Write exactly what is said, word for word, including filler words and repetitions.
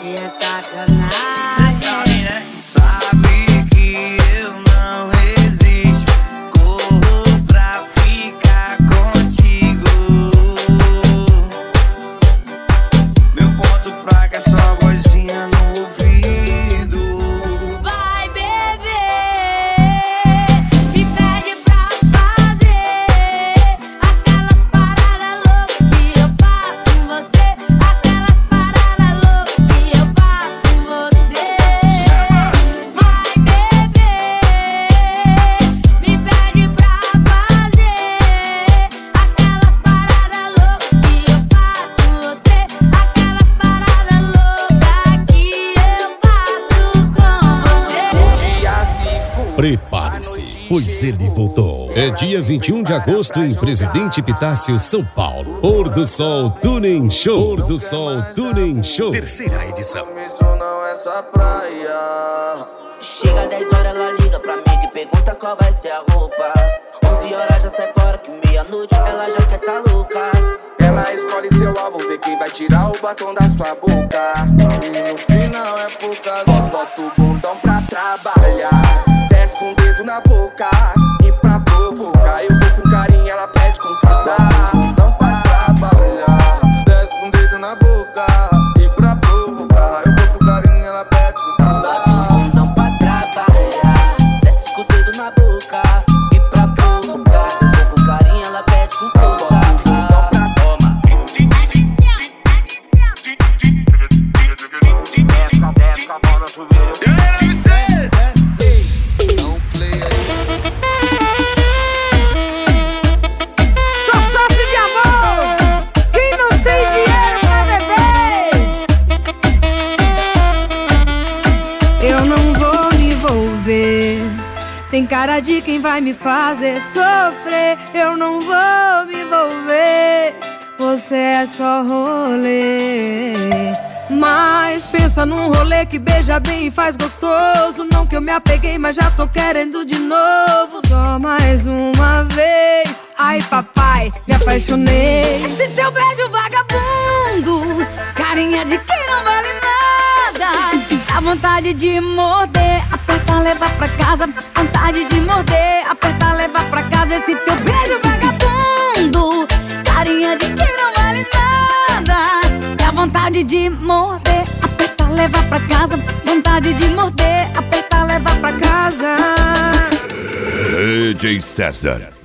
Aí é sacanagem. Cê sabe, né? Sabe que eu não resisto. Corro pra ficar contigo. Meu ponto fraco é só vozinha no ouvido. Vai beber, me pede pra fazer aquelas paradas loucas que eu faço com você. Aquelas paradas loucas que eu faço com você. Vai beber, me pede pra fazer aquelas paradas loucas que eu faço com você. Aquelas paradas loucas que eu faço com você. Prepare-se, pois ele voltou. É dia vinte e um de agosto em Presidente Epitácio, São Paulo. Pôr do Sol Tuning Show. Pôr do Sol Tuning Show. Terceira edição. Isso não é sua praia. Chega dez horas, ela liga pra mim que pergunta qual vai ser a roupa. Onze horas já sai fora, que meia-noite ela já quer tá louca. Ela escolhe seu alvo, vê quem vai tirar o batom da sua boca. E no final é pouca. Bota o bundão pra trabalhar. Desce com o dedo na boca. E pra provocar, eu vou com carinho, ela pede com força. Não vai trabalhar. Desce com o dedo na boca. E pra provocar, eu vou com carinho, ela pede com força. Não pra trabalhar, desce com o dedo na boca. E pra provocar, eu vou com carinho, ela pede com força. Só sofre de amor quem não tem dinheiro pra beber. Eu não vou me envolver, tem cara de quem vai me fazer sofrer. Eu não vou me envolver, você é só rolê. Mas pensa num rolê que beija bem e faz gostoso. Não que eu me apeguei, mas já tô querendo de novo. Só mais uma vez. Ai papai, me apaixonei. Esse teu beijo vagabundo, carinha de quem não vale nada. Dá vontade de morder, apertar, levar pra casa. Vontade de morder, apertar, levar pra casa. Esse teu beijo vagabundo, carinha de quem não vale nada. Dá vontade de morder, apertar, levar pra casa. Vontade de morder, apertar, levar pra casa. D J César.